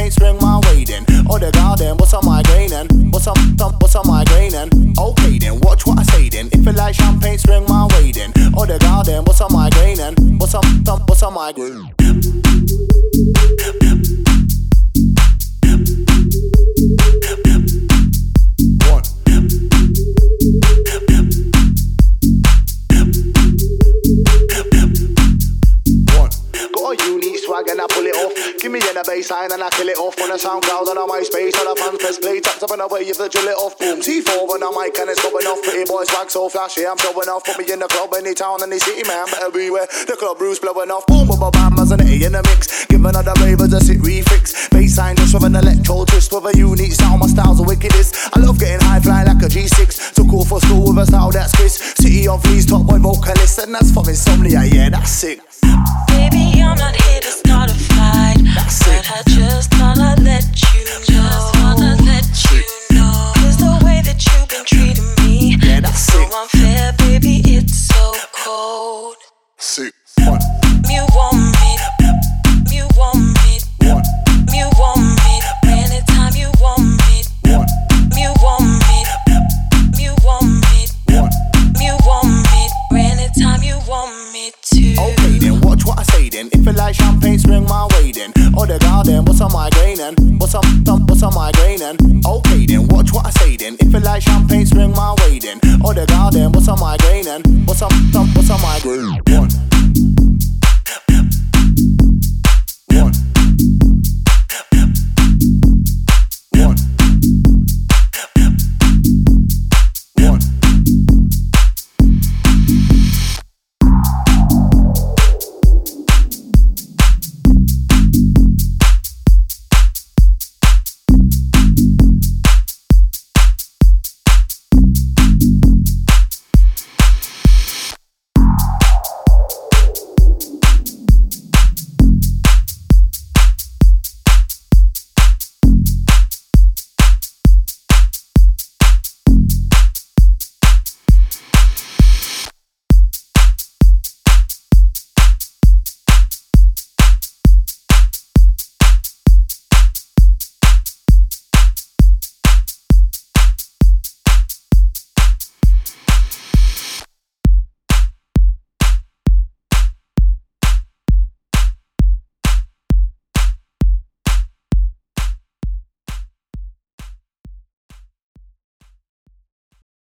champagne, swing my way then. Oh the garden, what's a migraine and what's a migraine and okay then, watch what I say then. If you like champagne, swing my way then. Oh the garden, what's a migraine and what's a migraine. Swag and I pull it off. Give me in a baseline and I kill it off. On a SoundCloud and a MySpace on a fans press play. Taps up and away if they drill it off. Boom, T4 on a mic and it's going off. Pretty boy swag so flashy, I'm showing off. Put me in the club, any town, any city, man, better beware. The club rules blowing off. Boom, boom, bam, as an A in the mix. Give another ravers a sit refix. Baseline just with an electro twist. With a unique sound, my style's the wickedest. I love getting high flying like a G6. Took off for school with a style that's Chris. City of Lee's top boy vocalist. And that's from Insomnia, yeah, that's sick. Baby, I'm not here to start a fight, but I just wanna let you know. Cause the way that you've been treating me, yeah, that's so unfair, baby, it's so cold. Sick. You want me, you want me, you want me, anytime you want me, you want me, you want me, you want me, anytime you want me to. Okay then, watch what I say then. If you like champagne, swing my way then. Oh the garden, what's a migraine and what's a migraine and okay then, watch what I say then. If you like champagne, swing my way then. Oh the garden, what's a migraine and